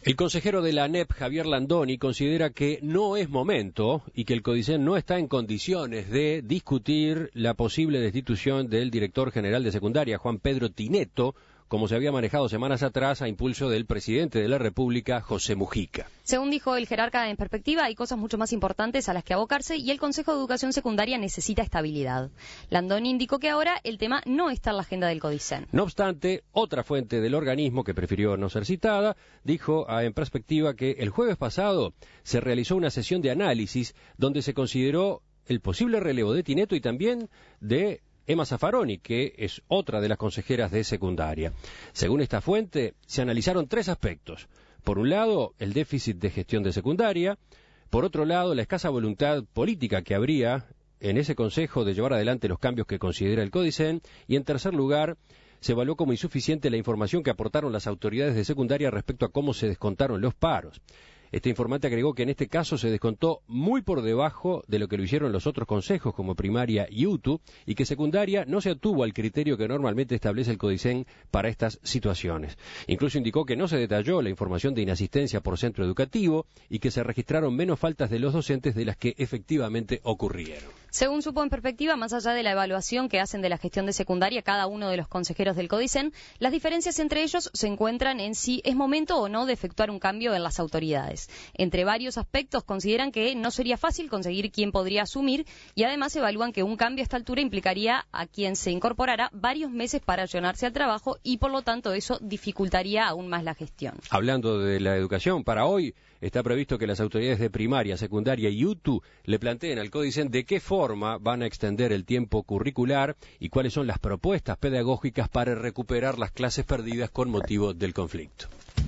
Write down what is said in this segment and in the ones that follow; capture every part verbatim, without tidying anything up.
El consejero de la A N E P, Javier Landoni, considera que no es momento y que el CODICEN no está en condiciones de discutir la posible destitución del director general de secundaria, Juan Pedro Tinetto, como se había manejado semanas atrás a impulso del presidente de la República, José Mujica. Según dijo el jerarca, en perspectiva hay cosas mucho más importantes a las que abocarse y el Consejo de Educación Secundaria necesita estabilidad. Landoni indicó que ahora el tema no está en la agenda del CODICEN. No obstante, otra fuente del organismo, que prefirió no ser citada, dijo a En Perspectiva que el jueves pasado se realizó una sesión de análisis donde se consideró el posible relevo de Tinetto y también de Emma Zaffaroni, que es otra de las consejeras de secundaria. Según esta fuente, se analizaron tres aspectos. Por un lado, el déficit de gestión de secundaria. Por otro lado, la escasa voluntad política que habría en ese consejo de llevar adelante los cambios que considera el CODICEN. Y en tercer lugar, se evaluó como insuficiente la información que aportaron las autoridades de secundaria respecto a cómo se descontaron los paros. Este informante agregó que en este caso se descontó muy por debajo de lo que lo hicieron los otros consejos como primaria y U T U y que secundaria no se atuvo al criterio que normalmente establece el CODICEN para estas situaciones. Incluso indicó que no se detalló la información de inasistencia por centro educativo y que se registraron menos faltas de los docentes de las que efectivamente ocurrieron. Según supo En Perspectiva, más allá de la evaluación que hacen de la gestión de secundaria cada uno de los consejeros del CODICEN, las diferencias entre ellos se encuentran en si es momento o no de efectuar un cambio en las autoridades. Entre varios aspectos consideran que no sería fácil conseguir quién podría asumir y además evalúan que un cambio a esta altura implicaría a quien se incorporara varios meses para ayunarse al trabajo y por lo tanto eso dificultaría aún más la gestión. Hablando de la educación, para hoy está previsto que las autoridades de primaria, secundaria y U T U le planteen al CODICEN de qué forma van a extender el tiempo curricular y cuáles son las propuestas pedagógicas para recuperar las clases perdidas con motivo del conflicto.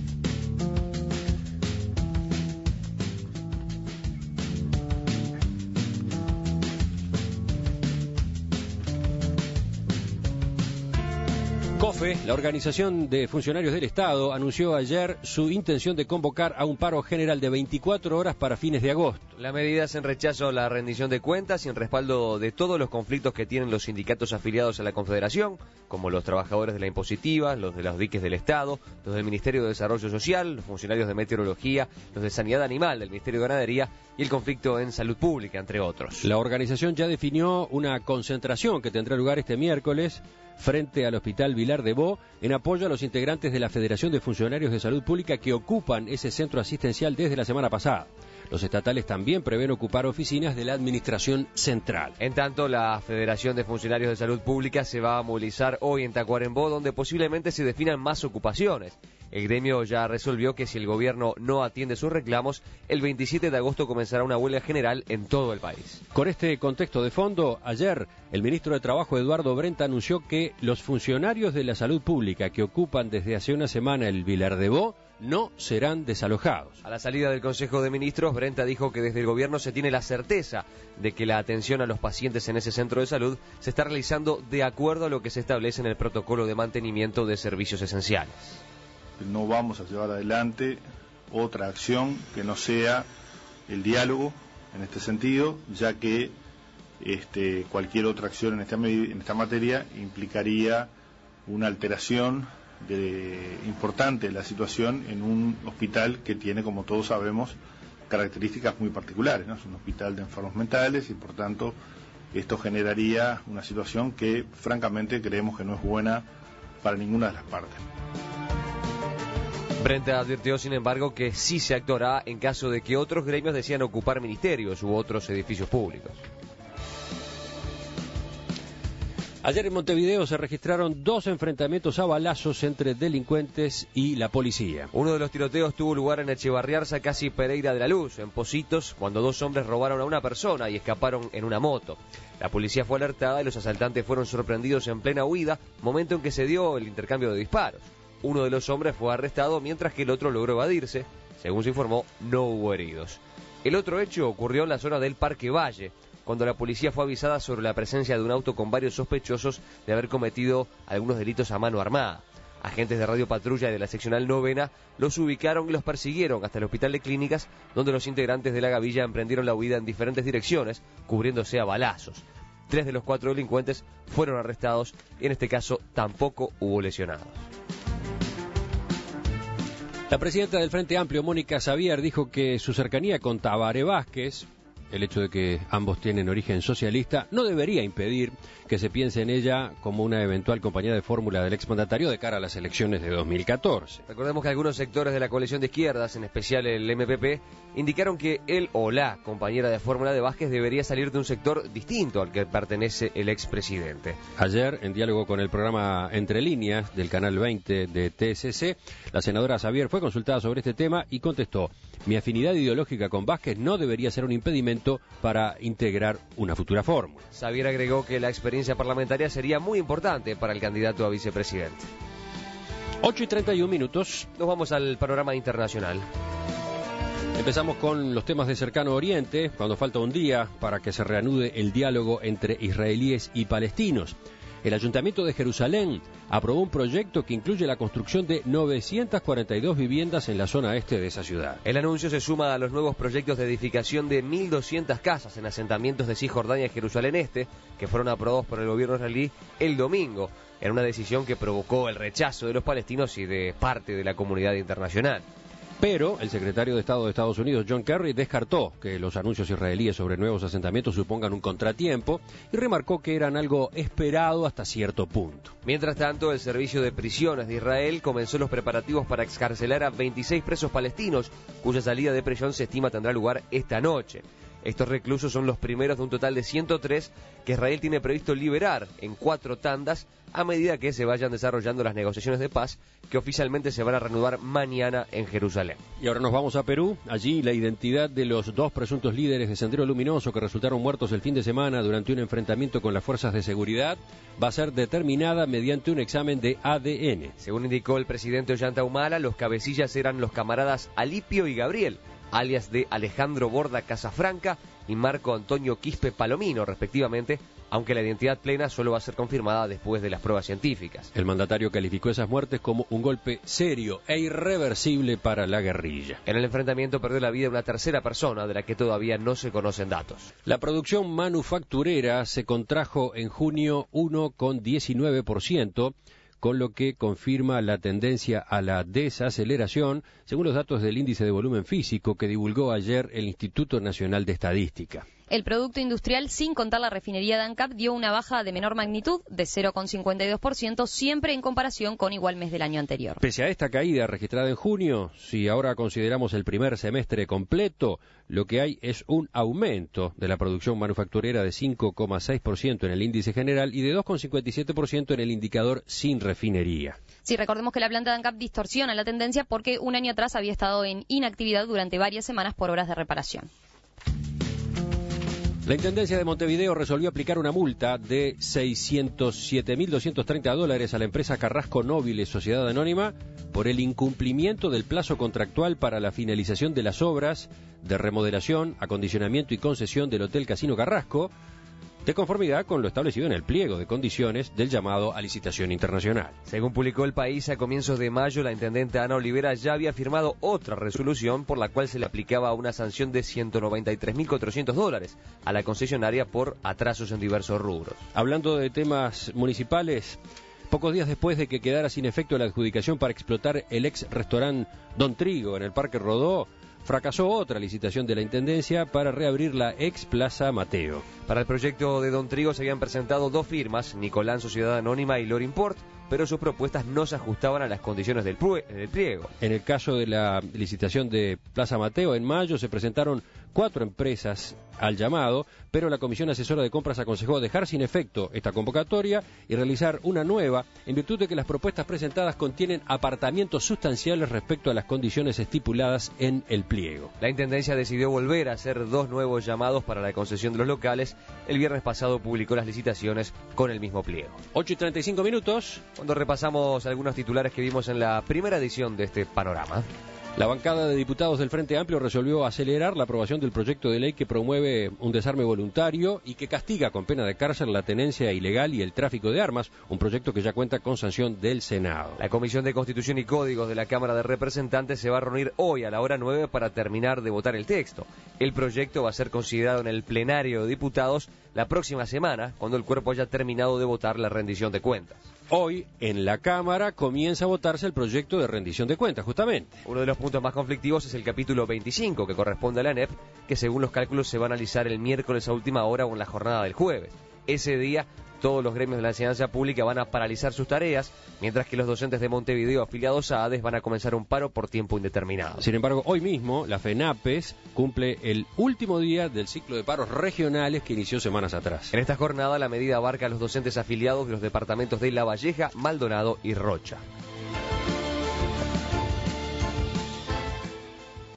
COFE, la Organización de Funcionarios del Estado, anunció ayer su intención de convocar a un paro general de veinticuatro horas para fines de agosto. La medida es en rechazo a la rendición de cuentas y en respaldo de todos los conflictos que tienen los sindicatos afiliados a la Confederación, como los trabajadores de la impositiva, los de los diques del Estado, los del Ministerio de Desarrollo Social, los funcionarios de Meteorología, los de Sanidad Animal, del Ministerio de Ganadería y el conflicto en Salud Pública, entre otros. La organización ya definió una concentración que tendrá lugar este miércoles frente al Hospital Vilar de Bo, en apoyo a los integrantes de la Federación de Funcionarios de Salud Pública que ocupan ese centro asistencial desde la semana pasada. Los estatales también prevén ocupar oficinas de la Administración Central. En tanto, la Federación de Funcionarios de Salud Pública se va a movilizar hoy en Tacuarembó, donde posiblemente se definan más ocupaciones. El gremio ya resolvió que si el gobierno no atiende sus reclamos, el veintisiete de agosto comenzará una huelga general en todo el país. Con este contexto de fondo, ayer el ministro de Trabajo, Eduardo Brenta, anunció que los funcionarios de la salud pública que ocupan desde hace una semana el Vilar de Bo no serán desalojados. A la salida del Consejo de Ministros, Brenta dijo que desde el gobierno se tiene la certeza de que la atención a los pacientes en ese centro de salud se está realizando de acuerdo a lo que se establece en el protocolo de mantenimiento de servicios esenciales. No vamos a llevar adelante otra acción que no sea el diálogo en este sentido, ya que este, cualquier otra acción en esta, en esta materia implicaría una alteración de, importante de la situación en un hospital que tiene, como todos sabemos, características muy particulares, ¿no? Es un hospital de enfermos mentales y por tanto esto generaría una situación que francamente creemos que no es buena para ninguna de las partes. Brenta advirtió, sin embargo, que sí se actuará en caso de que otros gremios decidan ocupar ministerios u otros edificios públicos. Ayer en Montevideo se registraron dos enfrentamientos a balazos entre delincuentes y la policía. Uno de los tiroteos tuvo lugar en Echevarriarza, casi Pereira de la Luz, en Positos, cuando dos hombres robaron a una persona y escaparon en una moto. La policía fue alertada y los asaltantes fueron sorprendidos en plena huida, momento en que se dio el intercambio de disparos. Uno de los hombres fue arrestado mientras que el otro logró evadirse. Según se informó, no hubo heridos. El otro hecho ocurrió en la zona del Parque Valle, cuando la policía fue avisada sobre la presencia de un auto con varios sospechosos de haber cometido algunos delitos a mano armada. Agentes de Radio Patrulla y de la seccional novena los ubicaron y los persiguieron hasta el hospital de clínicas, donde los integrantes de la gavilla emprendieron la huida en diferentes direcciones, cubriéndose a balazos. Tres de los cuatro delincuentes fueron arrestados y en este caso tampoco hubo lesionados. La presidenta del Frente Amplio, Mónica Xavier, dijo que su cercanía con Tabaré Vázquez, el hecho de que ambos tienen origen socialista, no debería impedir que se piense en ella como una eventual compañera de fórmula del exmandatario de cara a las elecciones de dos mil catorce. Recordemos que algunos sectores de la coalición de izquierdas, en especial el M P P, indicaron que él o la compañera de fórmula de Vázquez debería salir de un sector distinto al que pertenece el expresidente. Ayer, en diálogo con el programa Entre Líneas del Canal veinte de T S C, la senadora Xavier fue consultada sobre este tema y contestó: mi afinidad ideológica con Vázquez no debería ser un impedimento para integrar una futura fórmula. Xavier agregó que la experiencia parlamentaria sería muy importante para el candidato a vicepresidente. ocho y treinta y un minutos. Nos vamos al panorama internacional. Empezamos con los temas de Cercano Oriente, cuando falta un día para que se reanude el diálogo entre israelíes y palestinos. El Ayuntamiento de Jerusalén aprobó un proyecto que incluye la construcción de novecientas cuarenta y dos viviendas en la zona este de esa ciudad. El anuncio se suma a los nuevos proyectos de edificación de mil doscientas casas en asentamientos de Cisjordania y Jerusalén Este, que fueron aprobados por el gobierno israelí el domingo, en una decisión que provocó el rechazo de los palestinos y de parte de la comunidad internacional. Pero el secretario de Estado de Estados Unidos, John Kerry, descartó que los anuncios israelíes sobre nuevos asentamientos supongan un contratiempo y remarcó que eran algo esperado hasta cierto punto. Mientras tanto, el Servicio de Prisiones de Israel comenzó los preparativos para excarcelar a veintiséis presos palestinos, cuya salida de prisión se estima tendrá lugar esta noche. Estos reclusos son los primeros de un total de ciento tres que Israel tiene previsto liberar en cuatro tandas a medida que se vayan desarrollando las negociaciones de paz que oficialmente se van a reanudar mañana en Jerusalén. Y ahora nos vamos a Perú. Allí la identidad de los dos presuntos líderes de Sendero Luminoso que resultaron muertos el fin de semana durante un enfrentamiento con las fuerzas de seguridad va a ser determinada mediante un examen de A D N. Según indicó el presidente Ollanta Humala, los cabecillas eran los camaradas Alipio y Gabriel, alias de Alejandro Borda Casafranca y Marco Antonio Quispe Palomino, respectivamente, aunque la identidad plena solo va a ser confirmada después de las pruebas científicas. El mandatario calificó esas muertes como un golpe serio e irreversible para la guerrilla. En el enfrentamiento perdió la vida una tercera persona, de la que todavía no se conocen datos. La producción manufacturera se contrajo en junio uno coma diecinueve por ciento, con lo que confirma la tendencia a la desaceleración, según los datos del índice de volumen físico que divulgó ayer el Instituto Nacional de Estadística. El producto industrial, sin contar la refinería de ANCAP, dio una baja de menor magnitud, de cero coma cincuenta y dos por ciento, siempre en comparación con igual mes del año anterior. Pese a esta caída registrada en junio, si ahora consideramos el primer semestre completo, lo que hay es un aumento de la producción manufacturera de cinco coma seis por ciento en el índice general y de dos coma cincuenta y siete por ciento en el indicador sin refinería. Sí, recordemos que la planta de ANCAP distorsiona la tendencia porque un año atrás había estado en inactividad durante varias semanas por horas de reparación. La Intendencia de Montevideo resolvió aplicar una multa de seiscientos siete mil doscientos treinta dólares a la empresa Carrasco Nóbiles Sociedad Anónima por el incumplimiento del plazo contractual para la finalización de las obras de remodelación, acondicionamiento y concesión del Hotel Casino Carrasco, de conformidad con lo establecido en el pliego de condiciones del llamado a licitación internacional. Según publicó El País, a comienzos de mayo, la intendente Ana Olivera ya había firmado otra resolución por la cual se le aplicaba una sanción de ciento noventa y tres mil cuatrocientos dólares a la concesionaria por atrasos en diversos rubros. Hablando de temas municipales, pocos días después de que quedara sin efecto la adjudicación para explotar el ex restaurante Don Trigo en el Parque Rodó, fracasó otra licitación de la Intendencia para reabrir la ex Plaza Mateo. Para el proyecto de Don Trigo se habían presentado dos firmas, Nicolán Sociedad Anónima y Lorinport, pero sus propuestas no se ajustaban a las condiciones del, del pliego. En el caso de la licitación de Plaza Mateo, en mayo se presentaron cuatro empresas al llamado, pero la Comisión Asesora de Compras aconsejó dejar sin efecto esta convocatoria y realizar una nueva, en virtud de que las propuestas presentadas contienen apartamientos sustanciales respecto a las condiciones estipuladas en el pliego. La Intendencia decidió volver a hacer dos nuevos llamados para la concesión de los locales. El viernes pasado publicó las licitaciones con el mismo pliego. ocho y treinta y cinco minutos. Cuando repasamos algunos titulares que vimos en la primera edición de este panorama. La bancada de diputados del Frente Amplio resolvió acelerar la aprobación del proyecto de ley que promueve un desarme voluntario y que castiga con pena de cárcel la tenencia ilegal y el tráfico de armas, un proyecto que ya cuenta con sanción del Senado. La Comisión de Constitución y Códigos de la Cámara de Representantes se va a reunir hoy a la hora nueve para terminar de votar el texto. El proyecto va a ser considerado en el plenario de diputados la próxima semana, cuando el cuerpo haya terminado de votar la rendición de cuentas. Hoy, en la Cámara, comienza a votarse el proyecto de rendición de cuentas, justamente. Uno de los puntos más conflictivos es el capítulo veinticinco, que corresponde a la ANEP, que según los cálculos se va a analizar el miércoles a última hora o en la jornada del jueves. Ese día, todos los gremios de la enseñanza pública van a paralizar sus tareas, mientras que los docentes de Montevideo afiliados a ADES van a comenzar un paro por tiempo indeterminado. Sin embargo, hoy mismo, la FENAPES cumple el último día del ciclo de paros regionales que inició semanas atrás. En esta jornada, la medida abarca a los docentes afiliados de los departamentos de La Valleja, Maldonado y Rocha.